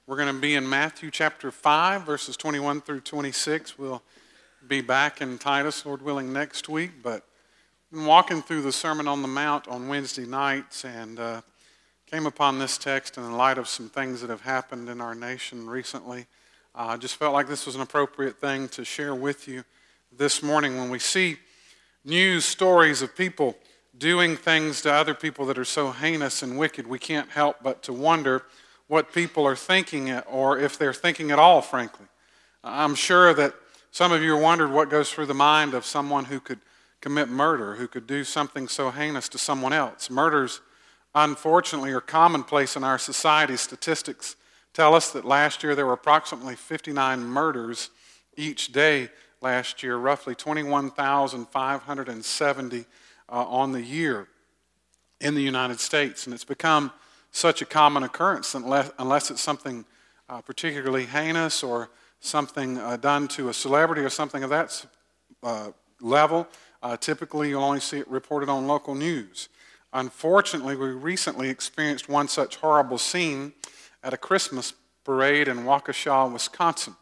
We're going to be in Matthew chapter 5, verses 21 through 26. We'll be back in Titus, Lord willing, next week. But I've been walking through the Sermon on the Mount on Wednesday nights and came upon this text in light of some things that have happened in our nation recently. I just felt like this was an appropriate thing to share with you this morning. When we see news stories of people doing things to other people that are so heinous and wicked, we can't help but to wonder what people are thinking, or if they're thinking at all, frankly. I'm sure that some of you wondered what goes through the mind of someone who could commit murder, who could do something so heinous to someone else. Murders, unfortunately, are commonplace in our society. Statistics tell us that last year there were approximately 59 murders each day last year, roughly 21,570 on the year in the United States. And it's become such a common occurrence unless it's something particularly heinous or something done to a celebrity or something of that level. Typically, you'll only see it reported on local news. Unfortunately, we recently experienced one such horrible scene at a Christmas parade in Waukesha, Wisconsin.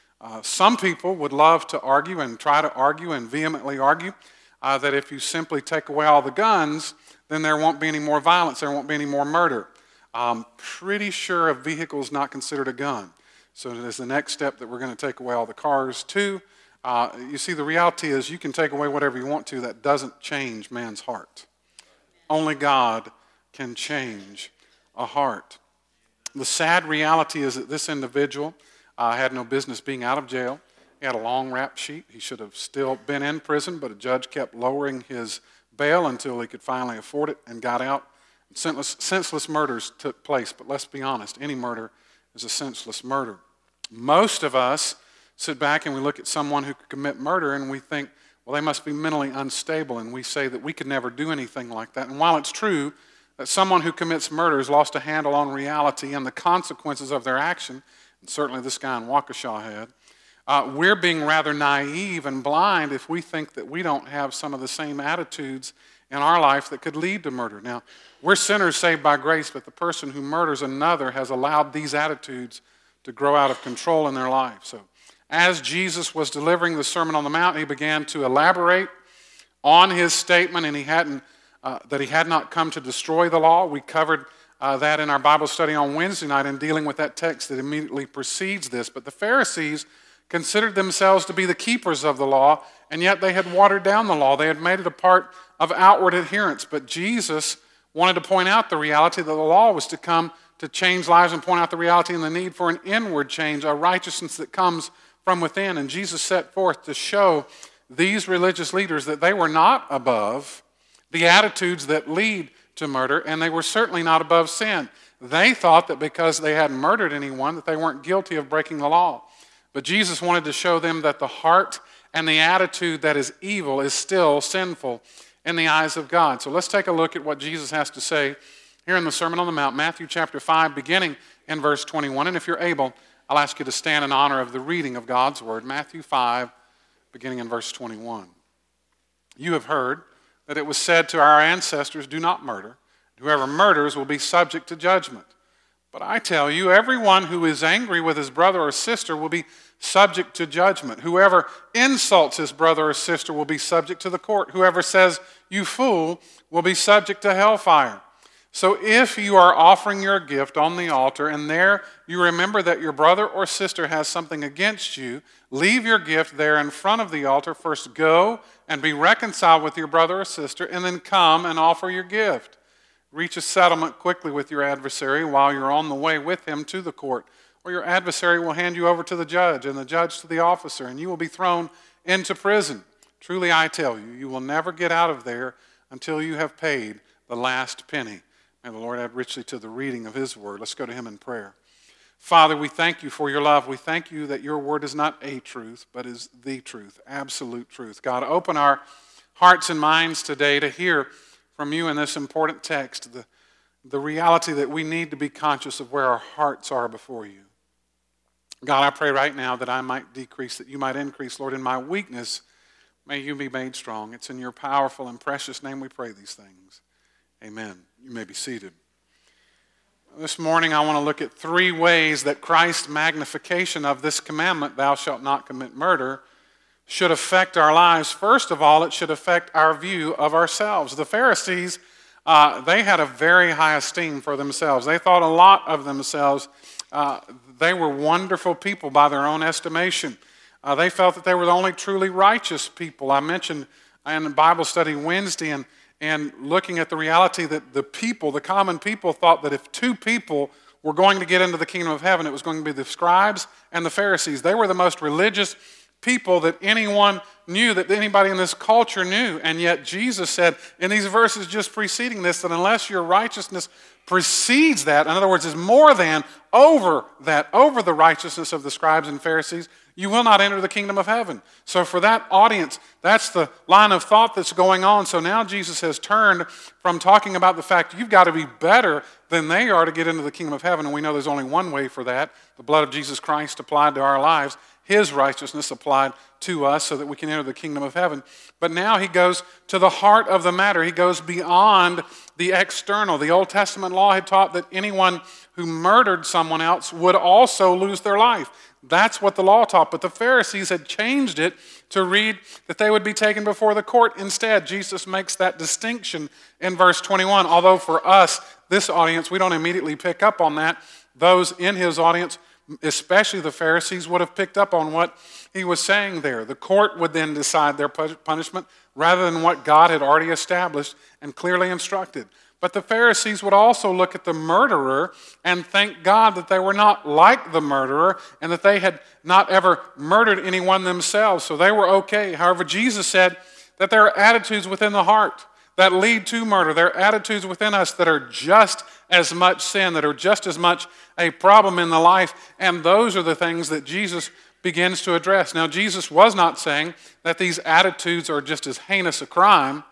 Some people would love to argue and try to argue and vehemently argue that if you simply take away all the guns, then there won't be any more violence, there won't be any more murder. I'm pretty sure a vehicle is not considered a gun. So it is the next step that we're going to take away all the cars too. You see, the reality is you can take away whatever you want to. That doesn't change man's heart. Only God can change a heart. The sad reality is that this individual had no business being out of jail. He had a long rap sheet. He should have still been in prison, but a judge kept lowering his bail until he could finally afford it and got out. Senseless murders took place, but let's be honest, any murder is a senseless murder. Most of us sit back and we look at someone who could commit murder and we think, well, they must be mentally unstable, and we say that we could never do anything like that. And while it's true that someone who commits murder has lost a handle on reality and the consequences of their action, and certainly this guy in Waukesha had, we're being rather naive and blind if we think that we don't have some of the same attitudes in our life that could lead to murder. Now, we're sinners saved by grace, but the person who murders another has allowed these attitudes to grow out of control in their life. So, as Jesus was delivering the Sermon on the Mount, he began to elaborate on his statement, and that he had not come to destroy the law. We covered that in our Bible study on Wednesday night in dealing with that text that immediately precedes this. But the Pharisees considered themselves to be the keepers of the law, and yet they had watered down the law. They had made it a part of outward adherence. But Jesus wanted to point out the reality that the law was to come to change lives and point out the reality and the need for an inward change, a righteousness that comes from within. And Jesus set forth to show these religious leaders that they were not above the attitudes that lead to murder, and they were certainly not above sin. They thought that because they hadn't murdered anyone, that they weren't guilty of breaking the law. But Jesus wanted to show them that the heart and the attitude that is evil is still sinful in the eyes of God. So let's take a look at what Jesus has to say here in the Sermon on the Mount, Matthew chapter 5, beginning in verse 21. And if you're able, I'll ask you to stand in honor of the reading of God's Word. Matthew 5, beginning in verse 21. You have heard that it was said to our ancestors, do not murder. Whoever murders will be subject to judgment. But I tell you, everyone who is angry with his brother or sister will be subject to judgment. Whoever insults his brother or sister will be subject to the court. Whoever says, you fool, will be subject to hellfire. So if you are offering your gift on the altar and there you remember that your brother or sister has something against you, leave your gift there in front of the altar. First go and be reconciled with your brother or sister, and then come and offer your gift. Reach a settlement quickly with your adversary while you're on the way with him to the court, or your adversary will hand you over to the judge, and the judge to the officer, and you will be thrown into prison. Truly I tell you, you will never get out of there until you have paid the last penny. May the Lord add richly to the reading of his word. Let's go to him in prayer. Father, we thank you for your love. We thank you that your word is not a truth, but is the truth, absolute truth. God, open our hearts and minds today to hear from you in this important text, the reality that we need to be conscious of where our hearts are before you. God, I pray right now that I might decrease, that you might increase. Lord, in my weakness, may you be made strong. It's in your powerful and precious name we pray these things. Amen. You may be seated. This morning I want to look at 3 ways that Christ's magnification of this commandment, thou shalt not commit murder, should affect our lives. First of all, it should affect our view of ourselves. The Pharisees, they had a very high esteem for themselves. They thought a lot of themselves. They were wonderful people by their own estimation. They felt that they were the only truly righteous people. I mentioned in the Bible study Wednesday and looking at the reality that the common people thought that if 2 people were going to get into the kingdom of heaven, it was going to be the scribes and the Pharisees. They were the most religious people that anyone knew, that anybody in this culture knew. And yet Jesus said in these verses just preceding this that unless your righteousness precedes that, in other words, is more than over the righteousness of the scribes and Pharisees, you will not enter the kingdom of heaven. So for that audience, that's the line of thought that's going on. So now Jesus has turned from talking about the fact you've got to be better than they are to get into the kingdom of heaven. And we know there's only one way for that. The blood of Jesus Christ applied to our lives. His righteousness applied to us so that we can enter the kingdom of heaven. But now he goes to the heart of the matter. He goes beyond the external. The Old Testament law had taught that anyone who murdered someone else would also lose their life. That's what the law taught. But the Pharisees had changed it to read that they would be taken before the court. Instead, Jesus makes that distinction in verse 21. Although for us, this audience, we don't immediately pick up on that. Those in his audience, especially the Pharisees, would have picked up on what he was saying there. The court would then decide their punishment rather than what God had already established and clearly instructed. But the Pharisees would also look at the murderer and thank God that they were not like the murderer and that they had not ever murdered anyone themselves, so they were okay. However, Jesus said that there are attitudes within the heart that lead to murder. There are attitudes within us that are just as much sin, that are just as much a problem in the life, and those are the things that Jesus begins to address. Now, Jesus was not saying that these attitudes are just as heinous a crime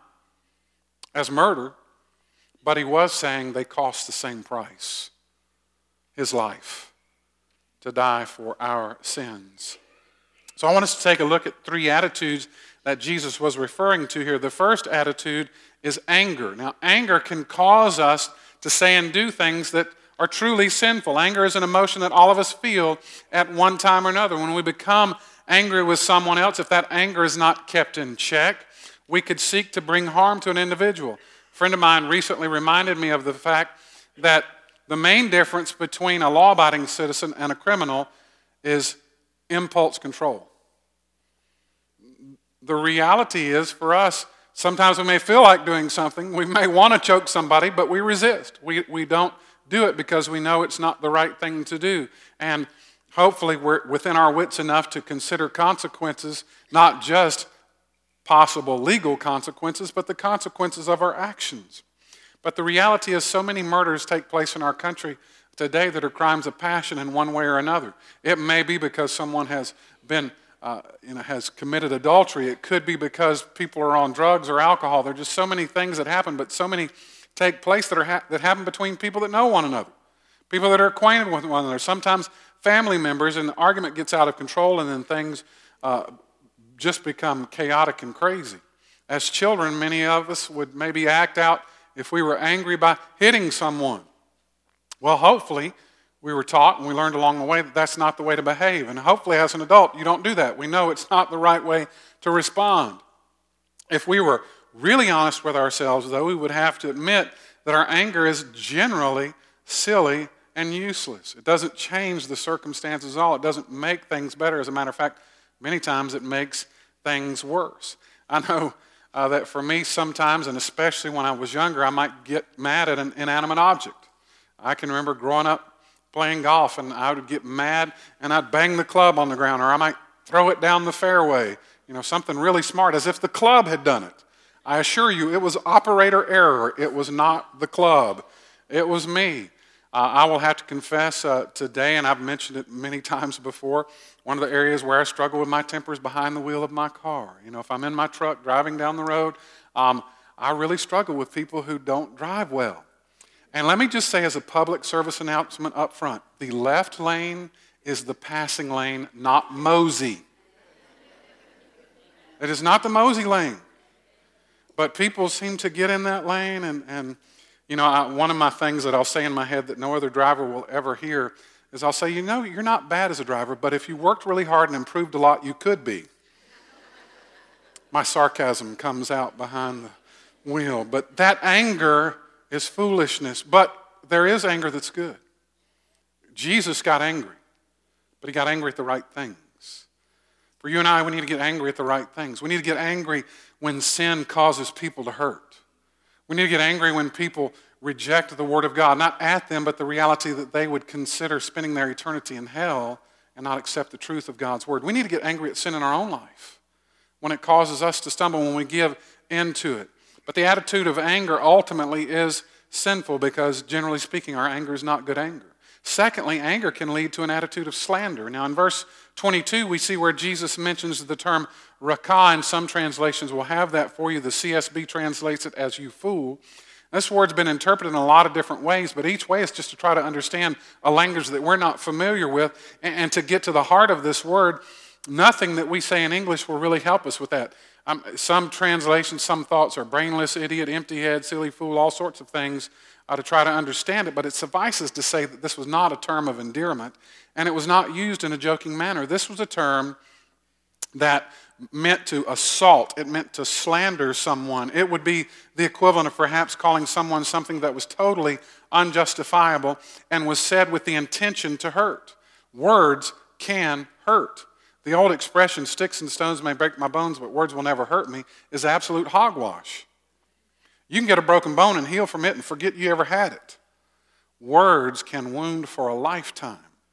as murder, but he was saying they cost the same price, his life, to die for our sins. So I want us to take a look at 3 attitudes that Jesus was referring to here. The first attitude is anger. Now, anger can cause us to say and do things that are truly sinful. Anger is an emotion that all of us feel at one time or another. When we become angry with someone else, if that anger is not kept in check, we could seek to bring harm to an individual. A friend of mine recently reminded me of the fact that the main difference between a law-abiding citizen and a criminal is impulse control. The reality is, for us, sometimes we may feel like doing something. We may want to choke somebody, but we resist. We don't do it because we know it's not the right thing to do. And hopefully we're within our wits enough to consider consequences, not just possible legal consequences, but the consequences of our actions. But the reality is so many murders take place in our country today that are crimes of passion in one way or another. It may be because someone has been has committed adultery. It could be because people are on drugs or alcohol. There are just so many things that happen, but so many take place that happen between people that know one another, people that are acquainted with one another, sometimes family members, and the argument gets out of control and then things just become chaotic and crazy. As children, many of us would maybe act out if we were angry by hitting someone. Well, hopefully, we were taught and we learned along the way that that's not the way to behave. And hopefully as an adult, you don't do that. We know it's not the right way to respond. If we were really honest with ourselves, though, we would have to admit that our anger is generally silly and useless. It doesn't change the circumstances at all. It doesn't make things better. As a matter of fact, many times it makes things worse. I know that for me sometimes, and especially when I was younger, I might get mad at an inanimate object. I can remember growing up playing golf, and I would get mad, and I'd bang the club on the ground, or I might throw it down the fairway, something really smart, as if the club had done it. I assure you, it was operator error. It was not the club. It was me. I will have to confess today, and I've mentioned it many times before, one of the areas where I struggle with my temper is behind the wheel of my car. If I'm in my truck driving down the road, I really struggle with people who don't drive well. And let me just say as a public service announcement up front, the left lane is the passing lane, not Mosey. It is not the Mosey lane. But people seem to get in that lane and One of my things that I'll say in my head that no other driver will ever hear is I'll say, you're not bad as a driver, but if you worked really hard and improved a lot, you could be. My sarcasm comes out behind the wheel. But that anger is foolishness. But there is anger that's good. Jesus got angry, but he got angry at the right things. For you and I, we need to get angry at the right things. We need to get angry when sin causes people to hurt. We need to get angry when people reject the Word of God, not at them, but the reality that they would consider spending their eternity in hell and not accept the truth of God's Word. We need to get angry at sin in our own life when it causes us to stumble, when we give into it. But the attitude of anger ultimately is sinful because, generally speaking, our anger is not good anger. Secondly, anger can lead to an attitude of slander. Now, in verse 22, we see where Jesus mentions the term rakah, and some translations will have that for you. The CSB translates it as you fool. This word's been interpreted in a lot of different ways, but each way is just to try to understand a language that we're not familiar with and to get to the heart of this word. Nothing that we say in English will really help us with that. Some translations, some thoughts are brainless, idiot, empty head, silly fool, all sorts of things to try to understand it, but it suffices to say that this was not a term of endearment, and it was not used in a joking manner. This was a term that meant to assault. It meant to slander someone. It would be the equivalent of perhaps calling someone something that was totally unjustifiable and was said with the intention to hurt. Words can hurt. The old expression, sticks and stones may break my bones, but words will never hurt me, is absolute hogwash. You can get a broken bone and heal from it and forget you ever had it. Words can wound for a lifetime.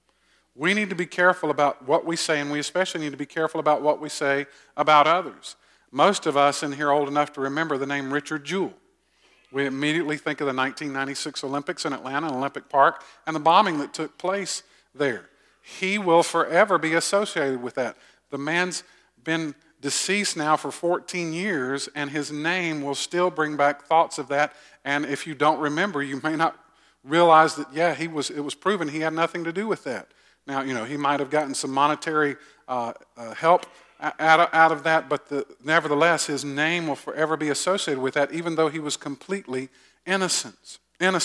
We need to be careful about what we say, and we especially need to be careful about what we say about others. Most of us in here are old enough to remember the name Richard Jewell. We immediately think of the 1996 Olympics in Atlanta, Olympic Park, and the bombing that took place there. He will forever be associated with that. The man's been deceased now for 14 years, and his name will still bring back thoughts of that. And if you don't remember, you may not realize that, it was proven he had nothing to do with that. Now, he might have gotten some monetary help out of that, but nevertheless, his name will forever be associated with that, even though he was completely innocent.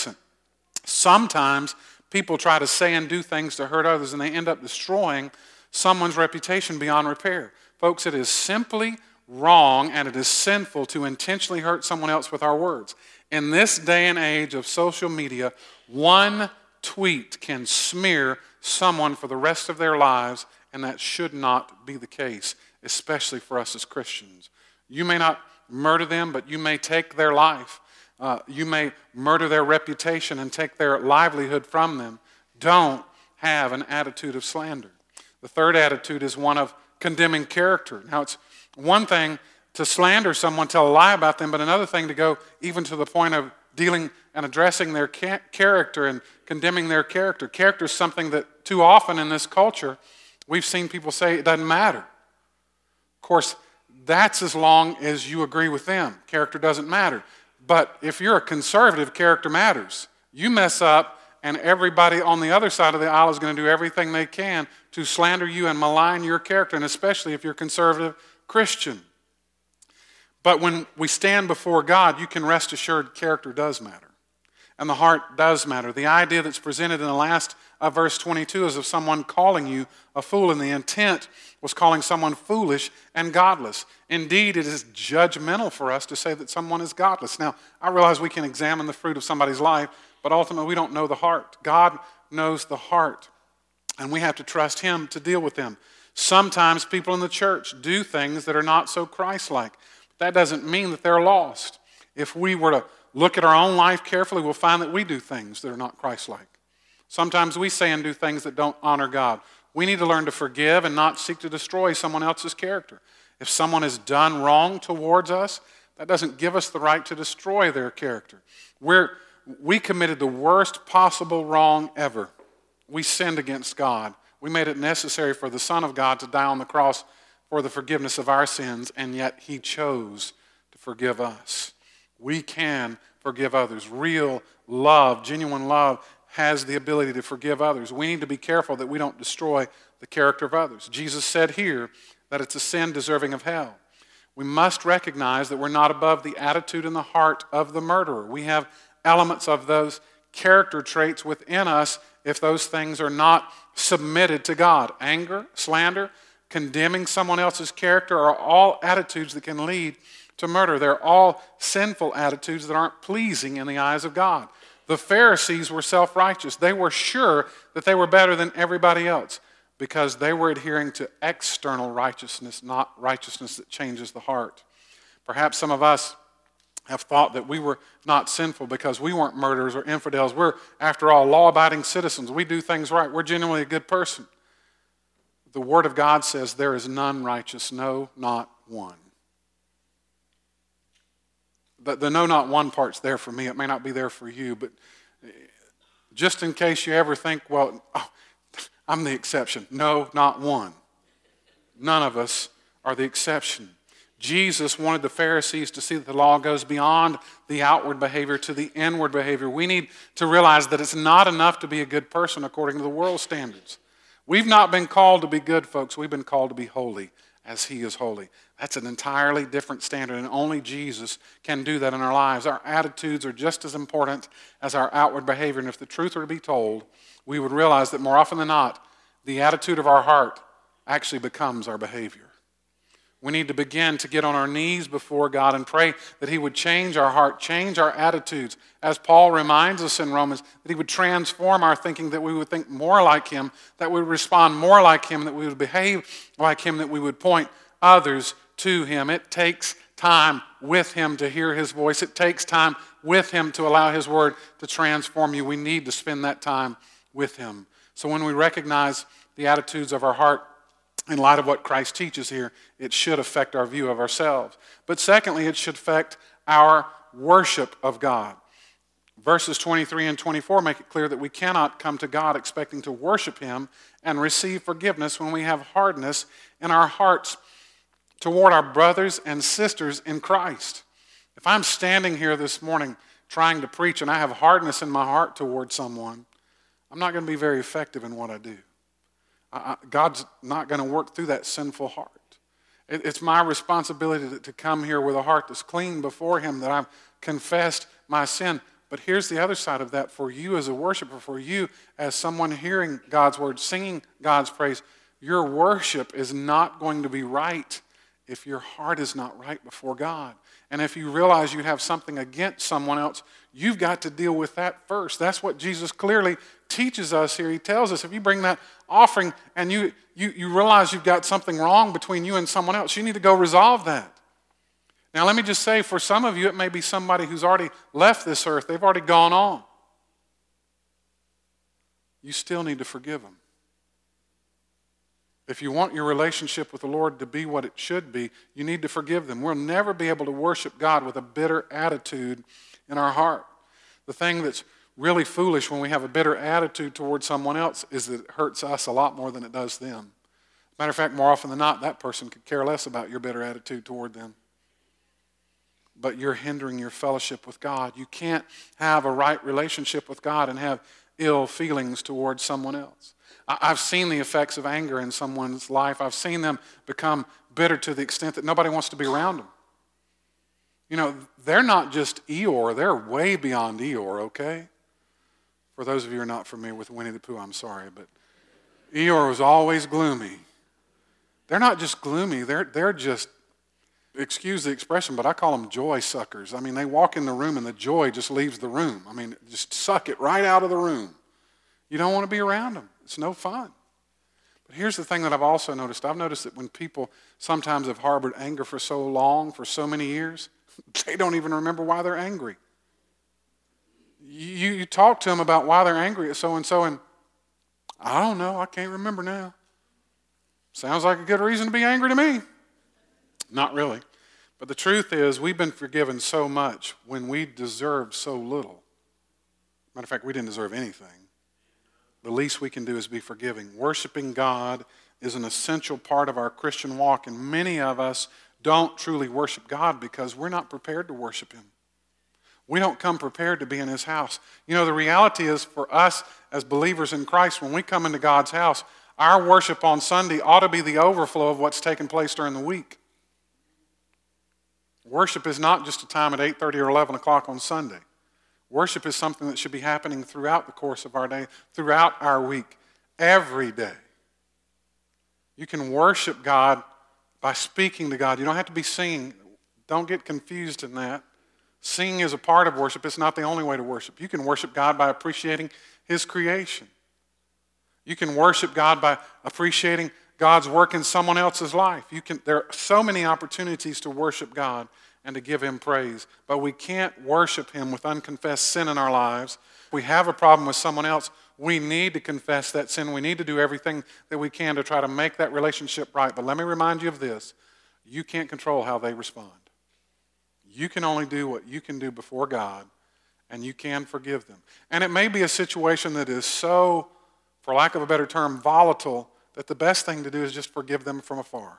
Sometimes people try to say and do things to hurt others, and they end up destroying someone's reputation beyond repair. Folks, it is simply wrong and it is sinful to intentionally hurt someone else with our words. In this day and age of social media, one tweet can smear someone for the rest of their lives, and that should not be the case, especially for us as Christians. You may not murder them, but you may take their life. You may murder their reputation and take their livelihood from them. Don't have an attitude of slander. The third attitude is one of condemning character. Now, it's one thing to slander someone, tell a lie about them, but another thing to go even to the point of dealing and addressing their character and condemning their character. Character is something that too often in this culture, we've seen people say it doesn't matter. Of course, that's as long as you agree with them. Character doesn't matter. But if you're a conservative, character matters. You mess up, and everybody on the other side of the aisle is going to do everything they can to slander you and malign your character, and especially if you're a conservative Christian. But when we stand before God, you can rest assured character does matter. And the heart does matter. The idea that's presented in the last of verse 22 is of someone calling you a fool, and the intent was calling someone foolish and godless. Indeed, it is judgmental for us to say that someone is godless. Now, I realize we can examine the fruit of somebody's life, but ultimately we don't know the heart. God knows the heart, and we have to trust Him to deal with them. Sometimes people in the church do things that are not so Christ-like. That doesn't mean that they're lost. If we were to look at our own life carefully, we'll find that we do things that are not Christ-like. Sometimes we say and do things that don't honor God. We need to learn to forgive and not seek to destroy someone else's character. If someone has done wrong towards us, that doesn't give us the right to destroy their character. We committed the worst possible wrong ever. We sinned against God. We made it necessary for the Son of God to die on the cross for the forgiveness of our sins, and yet He chose to forgive us. We can forgive others. Real love, genuine love, has the ability to forgive others. We need to be careful that we don't destroy the character of others. Jesus said here that it's a sin deserving of hell. We must recognize that we're not above the attitude and the heart of the murderer. We have elements of those character traits within us if those things are not submitted to God. Anger, slander, condemning someone else's character are all attitudes that can lead to murder. They're all sinful attitudes that aren't pleasing in the eyes of God. The Pharisees were self-righteous. They were sure that they were better than everybody else because they were adhering to external righteousness, not righteousness that changes the heart. Perhaps some of us have thought that we were not sinful because we weren't murderers or infidels. We're, after all, law-abiding citizens. We do things right. We're genuinely a good person. The Word of God says there is none righteous, no, not one. The no, not one part's there for me. It may not be there for you, but just in case you ever think, well, I'm the exception. No, not one. None of us are the exception. Jesus wanted the Pharisees to see that the law goes beyond the outward behavior to the inward behavior. We need to realize that it's not enough to be a good person according to the world's standards. We've not been called to be good, folks. We've been called to be holy as He is holy. That's an entirely different standard, and only Jesus can do that in our lives. Our attitudes are just as important as our outward behavior, and if the truth were to be told, we would realize that more often than not, the attitude of our heart actually becomes our behavior. We need to begin to get on our knees before God and pray that He would change our heart, change our attitudes. As Paul reminds us in Romans, that He would transform our thinking, that we would think more like Him, that we would respond more like Him, that we would behave like Him, that we would point others to Him. It takes time with Him to hear His voice. It takes time with Him to allow His Word to transform you. We need to spend that time with Him. So when we recognize the attitudes of our heart, in light of what Christ teaches here, it should affect our view of ourselves. But secondly, it should affect our worship of God. Verses 23 and 24 make it clear that we cannot come to God expecting to worship Him and receive forgiveness when we have hardness in our hearts toward our brothers and sisters in Christ. If I'm standing here this morning trying to preach and I have hardness in my heart toward someone, I'm not going to be very effective in what I do. God's not going to work through that sinful heart. It's my responsibility to come here with a heart that's clean before Him, that I've confessed my sin. But here's the other side of that for you as a worshiper, for you as someone hearing God's word, singing God's praise. Your worship is not going to be right if your heart is not right before God. And if you realize you have something against someone else, you've got to deal with that first. That's what Jesus clearly teaches us here. He tells us if you bring that offering and you realize you've got something wrong between you and someone else, you need to go resolve that. Now let me just say, for some of you, it may be somebody who's already left this earth. They've already gone on. You still need to forgive them. If you want your relationship with the Lord to be what it should be, you need to forgive them. We'll never be able to worship God with a bitter attitude in our heart. The thing that's really foolish when we have a bitter attitude towards someone else is that it hurts us a lot more than it does them. Matter of fact, more often than not, that person could care less about your bitter attitude toward them. But you're hindering your fellowship with God. You can't have a right relationship with God and have ill feelings towards someone else. I've seen the effects of anger in someone's life. I've seen them become bitter to the extent that nobody wants to be around them. You know, they're not just Eeyore, they're way beyond Eeyore, okay? For those of you who are not familiar with Winnie the Pooh, I'm sorry, but Eeyore was always gloomy. They're not just gloomy, they're just, excuse the expression, but I call them joy suckers. I mean, they walk in the room and the joy just leaves the room. I mean, just suck it right out of the room. You don't want to be around them. It's no fun. But here's the thing that I've also noticed. I've noticed that when people sometimes have harbored anger for so long, for so many years, they don't even remember why they're angry. You talk to them about why they're angry at so-and-so, and I don't know, I can't remember now. Sounds like a good reason to be angry to me. Not really. But the truth is, we've been forgiven so much when we deserved so little. Matter of fact, we didn't deserve anything. The least we can do is be forgiving. Worshiping God is an essential part of our Christian walk, and many of us don't truly worship God because we're not prepared to worship Him. We don't come prepared to be in His house. You know, the reality is for us as believers in Christ, when we come into God's house, our worship on Sunday ought to be the overflow of what's taken place during the week. Worship is not just a time at 8:30 or 11 o'clock on Sunday. Worship is something that should be happening throughout the course of our day, throughout our week, every day. You can worship God by speaking to God. You don't have to be singing. Don't get confused in that. Singing is a part of worship. It's not the only way to worship. You can worship God by appreciating His creation. You can worship God by appreciating God's work in someone else's life. There are so many opportunities to worship God and to give Him praise. But we can't worship Him with unconfessed sin in our lives. If we have a problem with someone else, we need to confess that sin. We need to do everything that we can to try to make that relationship right. But let me remind you of this. You can't control how they respond. You can only do what you can do before God, and you can forgive them. And it may be a situation that is so, for lack of a better term, volatile, that the best thing to do is just forgive them from afar.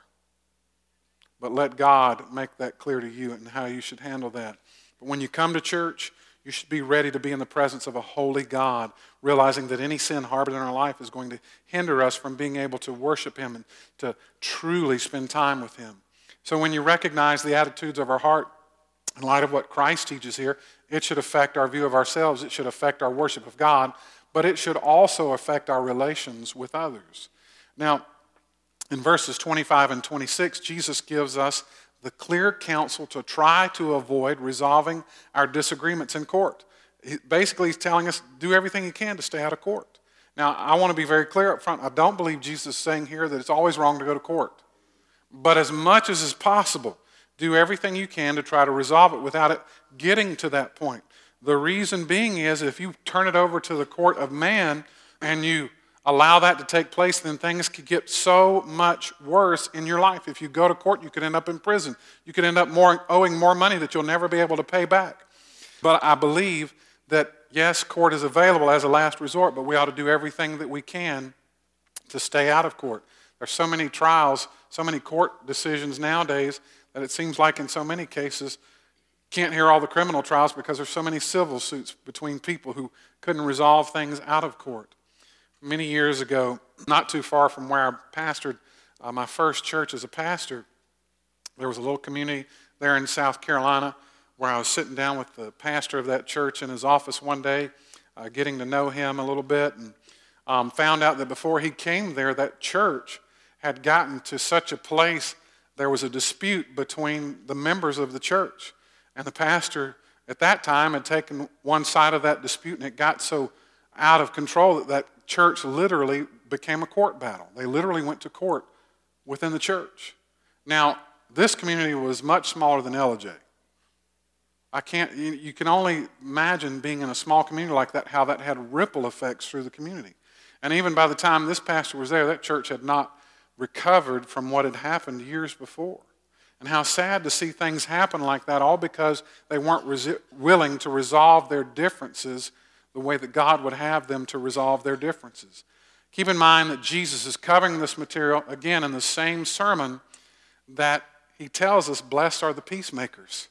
But let God make that clear to you and how you should handle that. But when you come to church, you should be ready to be in the presence of a holy God, realizing that any sin harbored in our life is going to hinder us from being able to worship Him and to truly spend time with Him. So when you recognize the attitudes of our heart in light of what Christ teaches here, it should affect our view of ourselves. It should affect our worship of God, but it should also affect our relations with others. Now, in verses 25 and 26, Jesus gives us the clear counsel to try to avoid resolving our disagreements in court. Basically, he's telling us, do everything you can to stay out of court. Now, I want to be very clear up front. I don't believe Jesus is saying here that it's always wrong to go to court. But as much as is possible, do everything you can to try to resolve it without it getting to that point. The reason being is if you turn it over to the court of man and you allow that to take place, then things could get so much worse in your life. If you go to court, you could end up in prison. You could end up owing more money that you'll never be able to pay back. But I believe that, yes, court is available as a last resort, but we ought to do everything that we can to stay out of court. There's so many trials, so many court decisions nowadays that it seems like in so many cases can't hear all the criminal trials because there's so many civil suits between people who couldn't resolve things out of court. Many years ago, not too far from where I pastored my first church as a pastor, there was a little community there in South Carolina where I was sitting down with the pastor of that church in his office one day, getting to know him a little bit, and found out that before he came there, that church had gotten to such a place, there was a dispute between the members of the church. And the pastor at that time had taken one side of that dispute, and it got so out of control that that church literally became a court battle. They literally went to court within the church. Now, this community was much smaller than LJ. You can only imagine being in a small community like that, how that had ripple effects through the community. And even by the time this pastor was there, that church had not recovered from what had happened years before. And how sad to see things happen like that, all because they weren't willing to resolve their differences the way that God would have them to resolve their differences. Keep in mind that Jesus is covering this material, again, in the same sermon that he tells us, blessed are the peacemakers.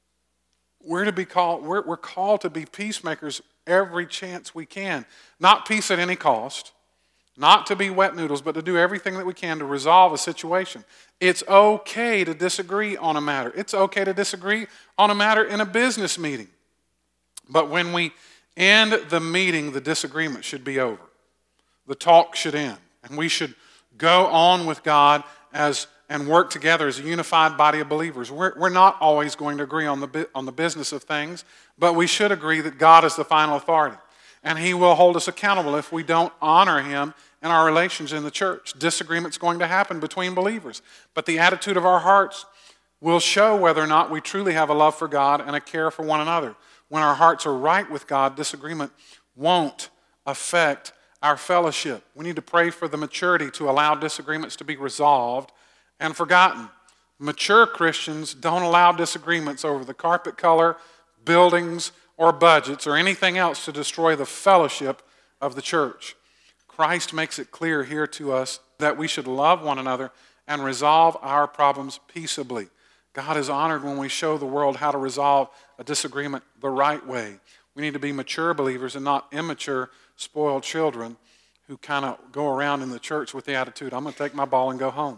We're called to be peacemakers every chance we can. Not peace at any cost, not to be wet noodles, but to do everything that we can to resolve a situation. It's okay to disagree on a matter. It's okay to disagree on a matter in a business meeting. But when we end the meeting, the disagreement should be over. The talk should end. And we should go on with God and work together as a unified body of believers. We're not always going to agree on the business of things, but we should agree that God is the final authority. And He will hold us accountable if we don't honor Him in our relations in the church. Disagreement's going to happen between believers. But the attitude of our hearts will show whether or not we truly have a love for God and a care for one another. When our hearts are right with God, disagreement won't affect our fellowship. We need to pray for the maturity to allow disagreements to be resolved and forgotten. Mature Christians don't allow disagreements over the carpet color, buildings, or budgets, or anything else to destroy the fellowship of the church. Christ makes it clear here to us that we should love one another and resolve our problems peaceably. God is honored when we show the world how to resolve a disagreement the right way. We need to be mature believers and not immature, spoiled children who kind of go around in the church with the attitude, I'm going to take my ball and go home.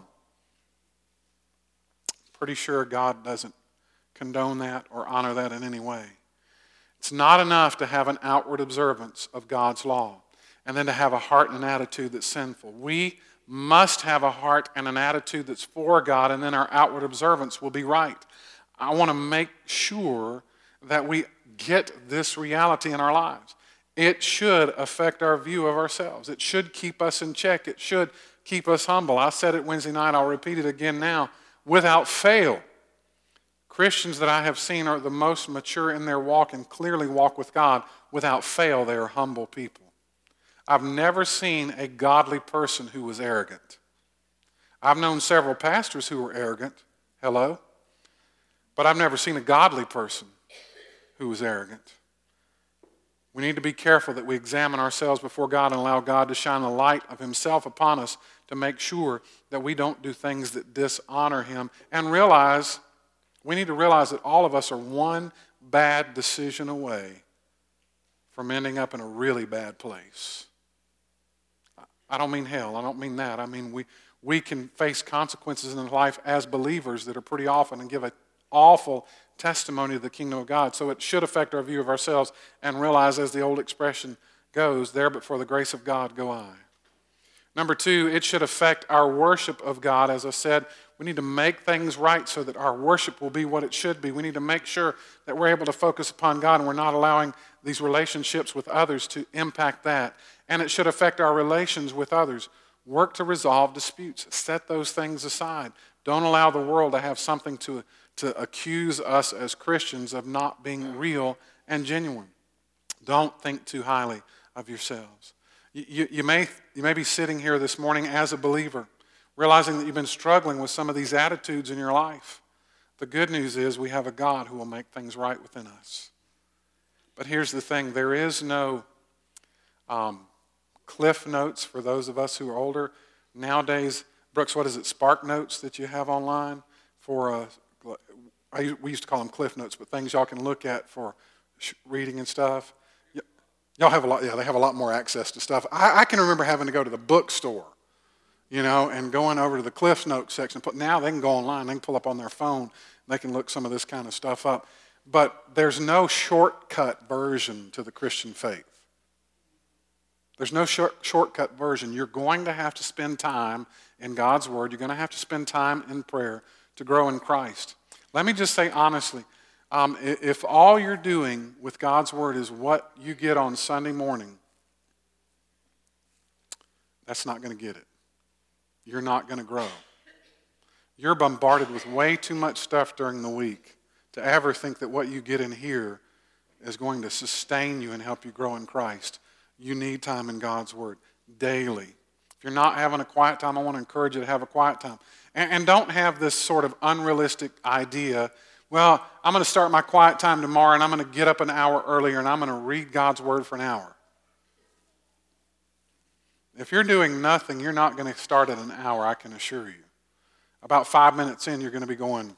Pretty sure God doesn't condone that or honor that in any way. It's not enough to have an outward observance of God's law and then to have a heart and an attitude that's sinful. We must have a heart and an attitude that's for God, and then our outward observance will be right. I want to make sure that we get this reality in our lives. It should affect our view of ourselves. It should keep us in check. It should keep us humble. I said it Wednesday night, I'll repeat it again now. Without fail, Christians that I have seen are the most mature in their walk and clearly walk with God. Without fail, they are humble people. I've never seen a godly person who was arrogant. I've known several pastors who were arrogant. Hello? But I've never seen a godly person who was arrogant. We need to be careful that we examine ourselves before God and allow God to shine the light of himself upon us to make sure that we don't do things that dishonor him. And we need to realize that all of us are one bad decision away from ending up in a really bad place. I don't mean hell. I don't mean that. I mean we can face consequences in life as believers that are pretty often and give an awful testimony of the kingdom of God. So it should affect our view of ourselves and realize, as the old expression goes, there but for the grace of God go I. Number two, it should affect our worship of God. As I said, we need to make things right so that our worship will be what it should be. We need to make sure that we're able to focus upon God and we're not allowing these relationships with others to impact that. And it should affect our relations with others. Work to resolve disputes. Set those things aside. Don't allow the world to have something to accuse us as Christians of not being real and genuine. Don't think too highly of yourselves. You may be sitting here this morning as a believer, realizing that you've been struggling with some of these attitudes in your life. The good news is we have a God who will make things right within us. But here's the thing, there is no cliff notes for those of us who are older. Nowadays, Brooks, what is it, Spark Notes that you have online for, we used to call them cliff notes, but things y'all can look at for reading and stuff. Y'all have a lot, they have a lot more access to stuff. I can remember having to go to the bookstore, and going over to the Cliff Notes section. Now they can go online, they can pull up on their phone, they can look some of this kind of stuff up. But there's no shortcut version to the Christian faith. There's no shortcut version. You're going to have to spend time in God's Word. You're going to have to spend time in prayer to grow in Christ. Let me just say honestly, if all you're doing with God's Word is what you get on Sunday morning, that's not going to get it. You're not going to grow. You're bombarded with way too much stuff during the week to ever think that what you get in here is going to sustain you and help you grow in Christ. You need time in God's Word daily. If you're not having a quiet time, I want to encourage you to have a quiet time. And don't have this sort of unrealistic idea, well, I'm going to start my quiet time tomorrow and I'm going to get up an hour earlier and I'm going to read God's Word for an hour. If you're doing nothing, you're not going to start at an hour, I can assure you. About 5 minutes in, you're going to be going,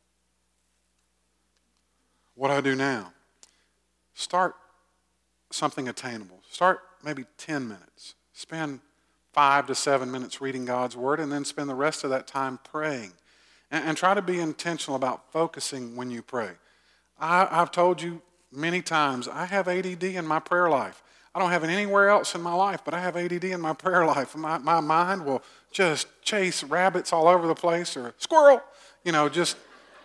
what do I do now? Start something attainable. Start maybe 10 minutes. Spend 5 to 7 minutes reading God's Word and then spend the rest of that time praying. And try to be intentional about focusing when you pray. I've told you many times, I have ADD in my prayer life. I don't have it anywhere else in my life, but I have ADD in my prayer life. My mind will just chase rabbits all over the place or squirrel. Just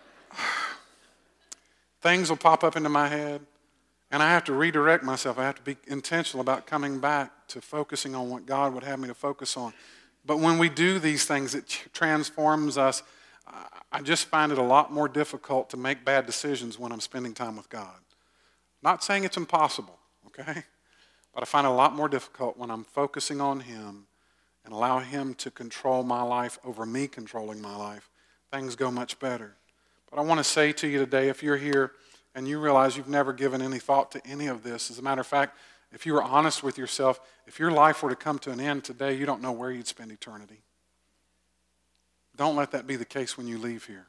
things will pop up into my head. And I have to redirect myself. I have to be intentional about coming back to focusing on what God would have me to focus on. But when we do these things, it transforms us. I just find it a lot more difficult to make bad decisions when I'm spending time with God. Not saying it's impossible, okay? But I find it a lot more difficult when I'm focusing on Him and allow Him to control my life over me controlling my life. Things go much better. But I want to say to you today, if you're here and you realize you've never given any thought to any of this, as a matter of fact, if you were honest with yourself, if your life were to come to an end today, you don't know where you'd spend eternity. Don't let that be the case when you leave here.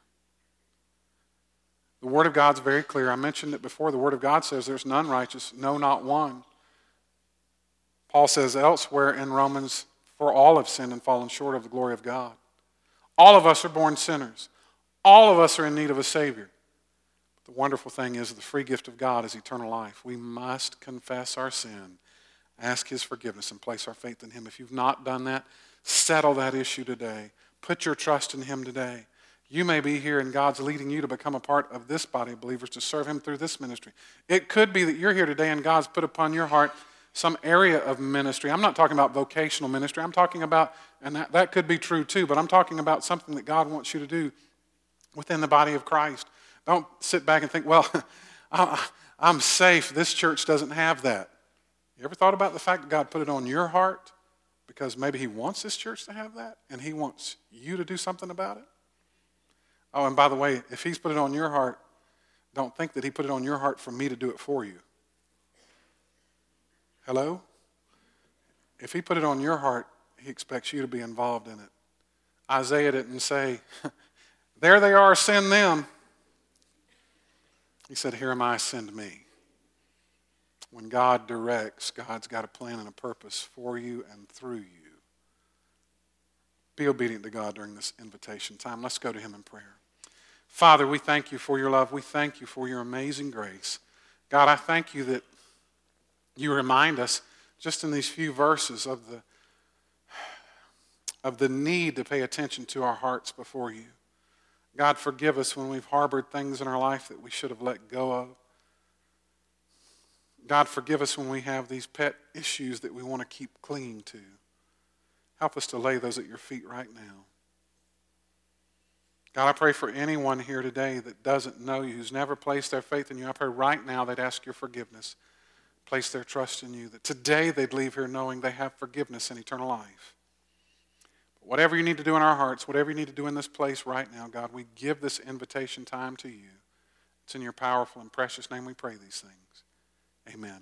The Word of God's very clear. I mentioned it before. The Word of God says there's none righteous, no, not one. Paul says elsewhere in Romans, for all have sinned and fallen short of the glory of God. All of us are born sinners. All of us are in need of a Savior. The The wonderful thing is the free gift of God is eternal life. We must confess our sin, ask his forgiveness, and place our faith in him. If you've not done that, settle that issue today. Put your trust in him today. You may be here and God's leading you to become a part of this body of believers to serve him through this ministry. It could be that you're here today and God's put upon your heart some area of ministry. I'm not talking about vocational ministry. I'm talking about, and that could be true too, but I'm talking about something that God wants you to do within the body of Christ. Don't sit back and think, well, I'm safe. This church doesn't have that. You ever thought about the fact that God put it on your heart because maybe he wants this church to have that and he wants you to do something about it? Oh, and by the way, if he's put it on your heart, don't think that he put it on your heart for me to do it for you. Hello? If he put it on your heart, he expects you to be involved in it. Isaiah didn't say, there they are, send them. He said, here am I, send me. When God directs, God's got a plan and a purpose for you and through you. Be obedient to God during this invitation time. Let's go to him in prayer. Father, we thank you for your love. We thank you for your amazing grace. God, I thank you that you remind us just in these few verses of the need to pay attention to our hearts before you. God, forgive us when we've harbored things in our life that we should have let go of. God, forgive us when we have these pet issues that we want to keep clinging to. Help us to lay those at your feet right now. God, I pray for anyone here today that doesn't know you, who's never placed their faith in you. I pray right now they'd ask your forgiveness, place their trust in you, that today they'd leave here knowing they have forgiveness and eternal life. But whatever you need to do in our hearts, whatever you need to do in this place right now, God, we give this invitation time to you. It's in your powerful and precious name we pray these things. Amen.